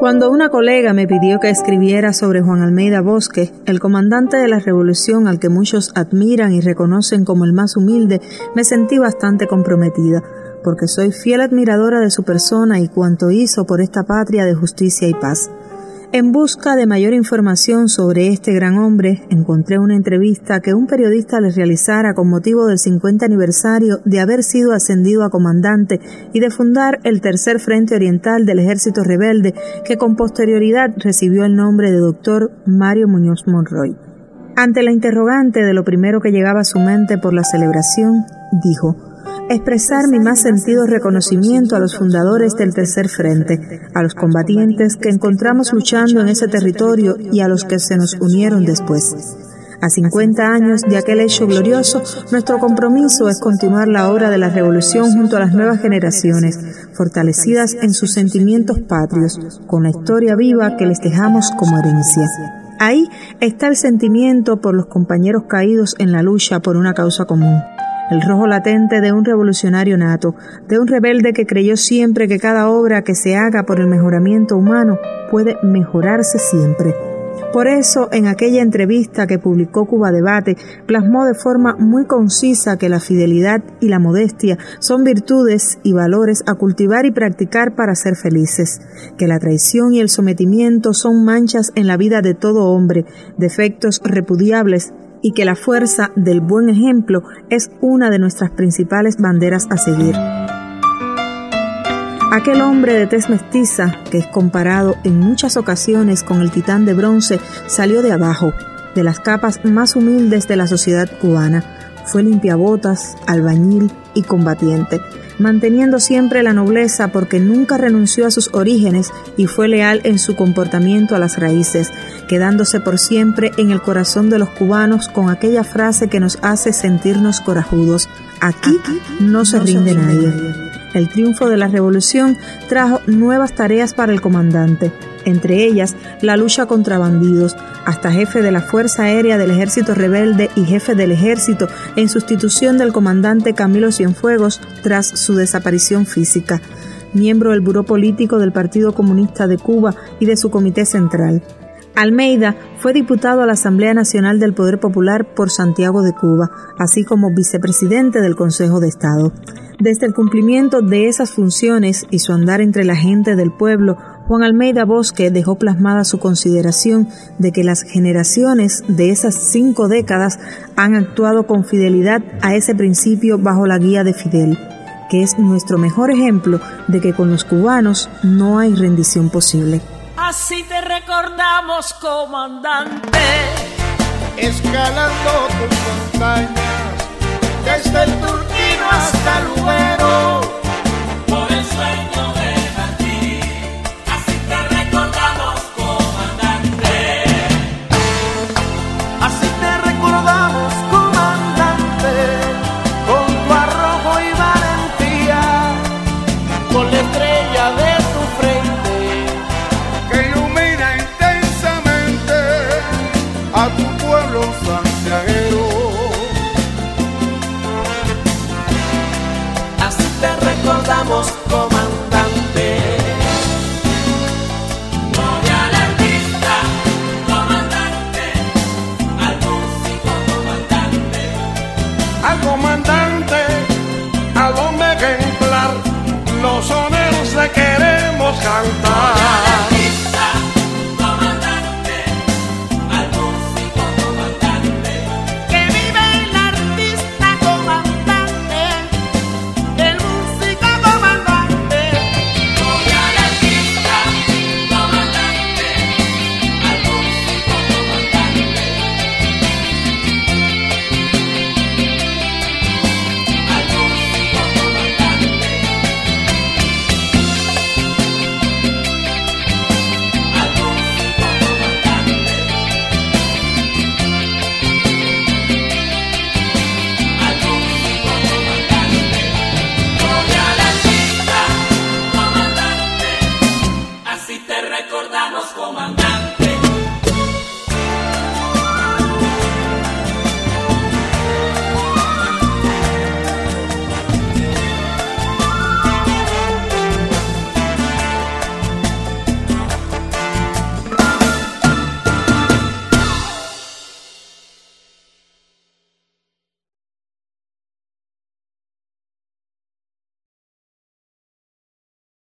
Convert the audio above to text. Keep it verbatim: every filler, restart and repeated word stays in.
Cuando una colega me pidió que escribiera sobre Juan Almeida Bosque, el comandante de la revolución al que muchos admiran y reconocen como el más humilde, me sentí bastante comprometida, porque soy fiel admiradora de su persona y cuanto hizo por esta patria de justicia y paz. En busca de mayor información sobre este gran hombre, encontré una entrevista que un periodista le realizara con motivo del cincuenta aniversario de haber sido ascendido a comandante y de fundar el Tercer Frente Oriental del Ejército Rebelde, que con posterioridad recibió el nombre de doctor Mario Muñoz Monroy. Ante la interrogante de lo primero que llegaba a su mente por la celebración, dijo: expresar mi más sentido reconocimiento a los fundadores del Tercer Frente, a los combatientes que encontramos luchando en ese territorio y a los que se nos unieron después. A cincuenta años de aquel hecho glorioso, nuestro compromiso es continuar la obra de la revolución junto a las nuevas generaciones, fortalecidas en sus sentimientos patrios, con la historia viva que les dejamos como herencia. Ahí está el sentimiento por los compañeros caídos en la lucha por una causa común. El rojo latente de un revolucionario nato, de un rebelde que creyó siempre que cada obra que se haga por el mejoramiento humano puede mejorarse siempre. Por eso, en aquella entrevista que publicó Cuba Debate, plasmó de forma muy concisa que la fidelidad y la modestia son virtudes y valores a cultivar y practicar para ser felices, que la traición y el sometimiento son manchas en la vida de todo hombre, defectos repudiables, y que la fuerza del buen ejemplo es una de nuestras principales banderas a seguir. Aquel hombre de tez mestiza, que es comparado en muchas ocasiones con el titán de bronce, salió de abajo, de las capas más humildes de la sociedad cubana. Fue limpiabotas, albañil y combatiente, manteniendo siempre la nobleza porque nunca renunció a sus orígenes y fue leal en su comportamiento a las raíces, quedándose por siempre en el corazón de los cubanos con aquella frase que nos hace sentirnos corajudos: aquí no se rinde nadie. El triunfo de la revolución trajo nuevas tareas para el comandante, entre ellas la lucha contra bandidos, hasta jefe de la Fuerza Aérea del Ejército Rebelde y jefe del Ejército en sustitución del comandante Camilo Cienfuegos tras su desaparición física, miembro del Buró Político del Partido Comunista de Cuba y de su Comité Central. Almeida fue diputado a la Asamblea Nacional del Poder Popular por Santiago de Cuba, así como vicepresidente del Consejo de Estado. Desde el cumplimiento de esas funciones y su andar entre la gente del pueblo, Juan Almeida Bosque dejó plasmada su consideración de que las generaciones de esas cinco décadas han actuado con fidelidad a ese principio bajo la guía de Fidel, que es nuestro mejor ejemplo de que con los cubanos no hay rendición posible. Así te recordamos, comandante, escalando tus montañas, desde el Turquino hasta el Lugero, por el sueño de partir. Así te recordamos, comandante. Así te recordamos, comandante, con tu arrojo y valentía, con la estrella de tu frente que ilumina intensamente a tu pueblo santiaguero. Así te recordamos, comandante.